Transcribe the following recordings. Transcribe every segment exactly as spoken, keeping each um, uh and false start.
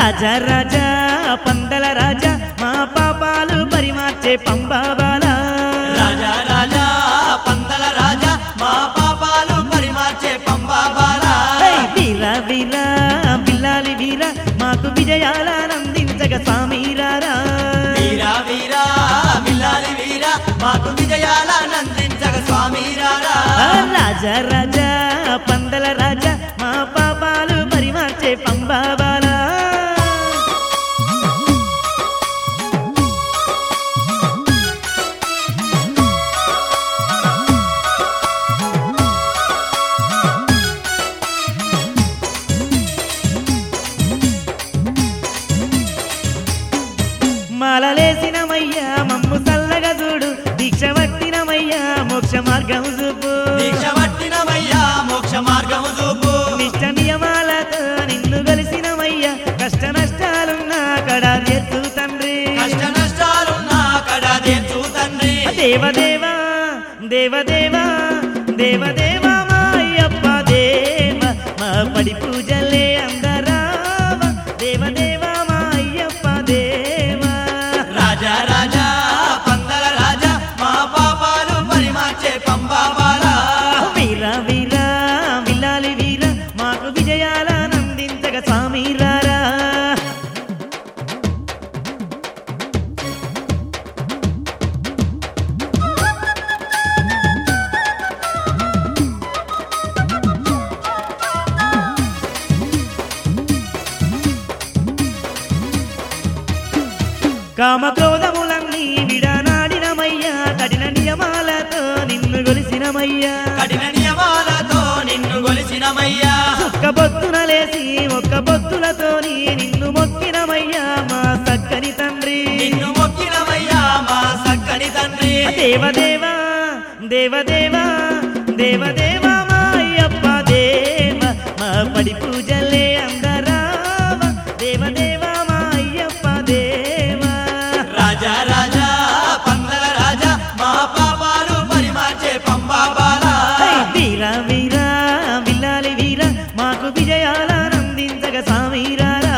రాజా రాజా పందల రాజా మా పాపాలు పరిమార్చే పంబాబాలా రాజా రాజా పందల రాజా మా పాపాలు పరిమార్చే పంబాబాలా వీర వీర బిల్లాలి వీర మాకు విజయాలనందించగ స్వామిరారా వీరా వీరా బిల్లాలి వీరా మాకు విజయాలనందించగ స్వామిరారా రాజా రాజా పందల రాజా మా పాపాలు పరిమార్చే పంబాబాలా మాలలేసినమయ్యా మమ్ము చల్లగా చూడు దీక్ష పట్టినమయ్యా మోక్ష మార్గం చూపు దీక్ష పట్టినమయ్యా మోక్ష మార్గం చూపు నిష్ట నియమాలతో నిన్ను కలిసినమయ్యా కష్ట నష్టాలున్నా కడా తీర్చు తండ్రి కష్ట నష్టాలున్నా కడా తీర్చు తండ్రి దేవదేవా దేవదేవా దేవదేవా మా అయ్యప్ప దేవ మా పడి పూజలే అందరావ దేవదేవా మా అయ్యప్ప దేవా రాజా రాజా పందల రాజా మా పాపాలు పరిమార్చే పంబాబాలా వీర వీర విల్లాలి వీర మాకు విజయాలనందించగ స్వామిరారా కామక్రోధములన్నీ విడనాడినమయ్యా కఠిన నియమాలతో నిన్ను గొలిసినమయ్యా కఠిన నియమాలతో నిన్ను గొలిసినమయ్యా ఒక్క బొత్తున లేసి ఒక్క బొత్తులతోని నిన్ను మొక్కినమయ్యా మా సక్కని తండ్రి నిన్ను మొక్కినమయ్యా మా సక్కని తండ్రి దేవదేవా దేవదేవా దేవదేవా మా అయ్యప్ప దేవ మా పడి పూజలే అందరావ దేవదేవా మా అయ్యప్ప దేవా రాజా రాజా పందల రాజా మా పాపాలు పరిమార్చే పంబాబాలా వీర వీర విల్లాలి వీర మాకు విజయాలనందించగ స్వామిరారా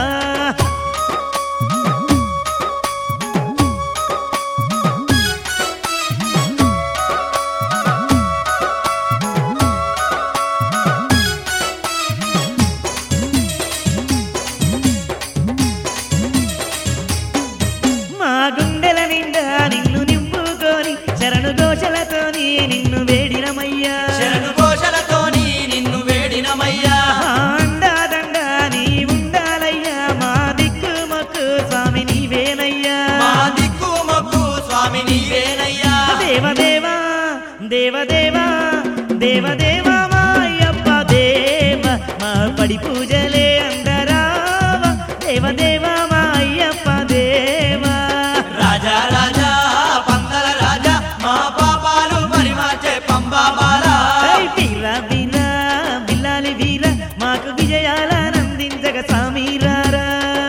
మా గుండెల నిండా నిన్ను నింపుకొని శరణు ఘోషలతోని నిన్ను వేడినమయ్యా శరణు ఘోషలతోని నిన్ను వేడినమయ్యా మా అండాదండ నీ ఉండాలయ్యా మా దిక్కు మొక్కు స్వామి నీవేనయ్యా మా దిక్కు మొక్కు స్వామి నీవేనయ్యా దేవదేవా దేవదేవా దేవదేవా మా అయ్యప్ప దేవ మా పడి పూజలే అందరావ దేవదేవా మా అయ్యప్ప దేవా రాజా రాజా పందల రాజా మా పాపాలు పరిమార్చే పంబాబాలా వీర వీర బిల్లాలి వీర మాకు విజయాలనందించగ స్వామిరారా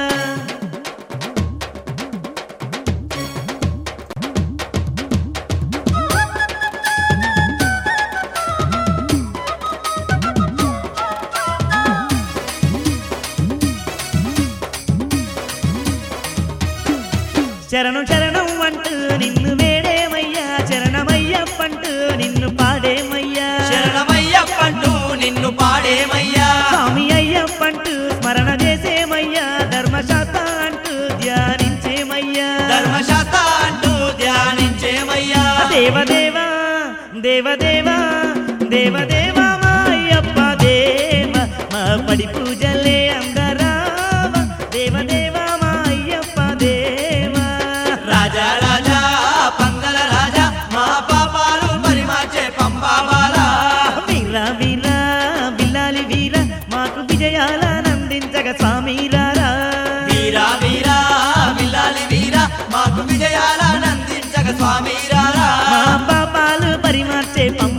శరణం శరణం అంటూ నిన్ను వేడేమయ్యా చరణమయ్యప్పంటూ నిన్ను పాడేమయ్యా శరణమయ్యప్పంటూ నిన్ను పాడేమయ్యా స్వామి అయ్యప్పంటూ స్మరణ చేసేమయ్యా ధర్మశాస్త్ర అంటూ ధ్యానించేమయ్యా ధర్మశాస్త్ర అంటూ ధ్యానించేమయ్యా దేవదేవా దేవదేవా దేవదేవా మా అయ్యప్ప దేవ మా పడి పూజలే అందరావ దేవదేవా మా అయ్యప్ప దేవా రాజా రాజా పందల రాజా మా పాపాలు పరిమార్చే పంబాబాలా వీర వీర బిల్లాలి వీర మాకు విజయాలనందించగ స్వామిరారా వీరా వీరా బిల్లాలి వీరా మాకు విజయాలనందించగ స్వామిరారా మా పాపాలు పరిమార్చే